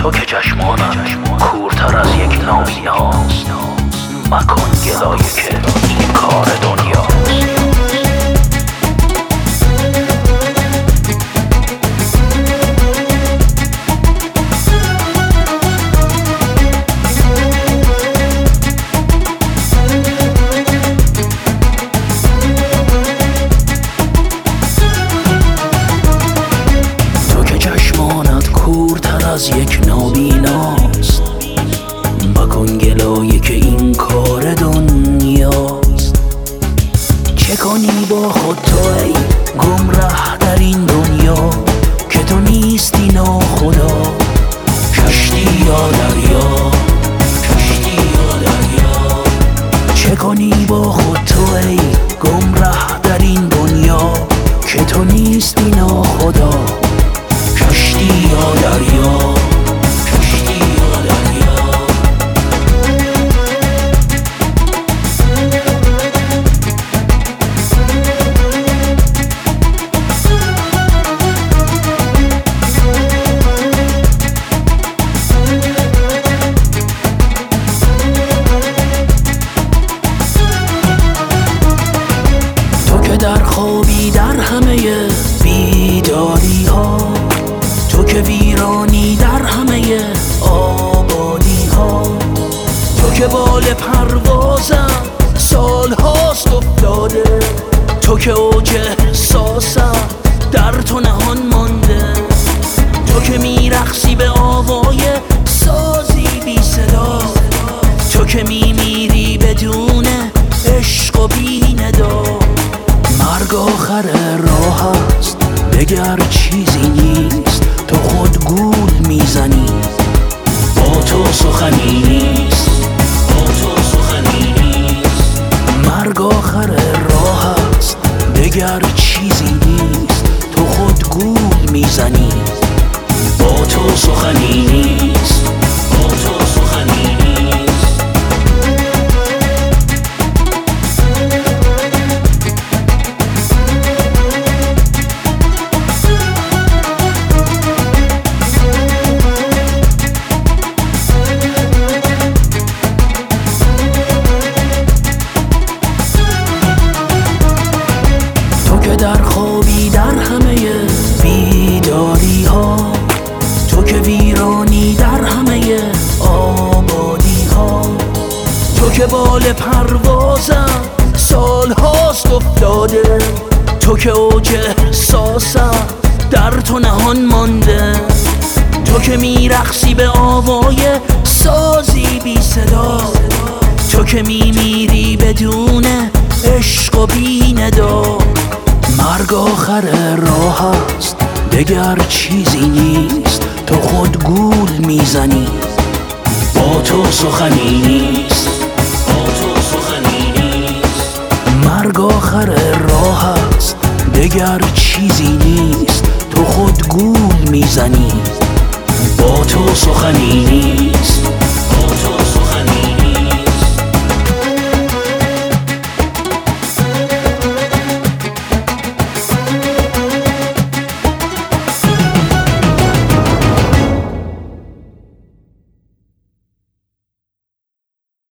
تو که چشمانت کورتر از یک نابیناست، مکن گلایه که این کار دنیاست. از یک نابیناست، مکن گلایه که این کار دنیاست. چه کنی با خود تو ای گمره در این دنیا، که تو نیستی ناخدا. کشتی یا دریا، کشتی یا دریا. چه کنی با خود تو ای گمره در این دنیا، که تو نیستی ناخدا. کشتی یا دریا، کشتی یا دریا. تو که در خوابی در همه بیداری ها، تو که ویرانی در همه آبادی ها. تو که بال پروازم سال هاست افتاده، تو که اوج احساسم در تو نهان مانده. تو که میرقصی به آوای سازی بی صدا، تو که میمیری بدون عشق و بی ندا. مرگ آخر راه است دگر چیزی نیست، تو خود گول میزنی با تو سخنی نیست، با تو سخنی نیست. مرگ آخر راه است دگر چیزی نیست، تو خود گول میزنی با تو سخنی نیست، با تو سخنی نیست. در خوابی در همه بیداری ها، تو که ویرانی در همه آبادی ها. تو که بال پروازم سال هاست افتاده، تو که اوج احساسم در تو نهان مانده. تو که میرقصی به آوای سازی بی صدا، تو که میمیری بدون عشق و بی ندا. مرگ آخر راه است دگر چیزی نیست، تو خود گول میزنی با تو سخنی نیست، با تو سخنی نیست. مرگ آخر راه است دگر چیزی نیست، تو خود گول میزنی با تو سخنی نیست.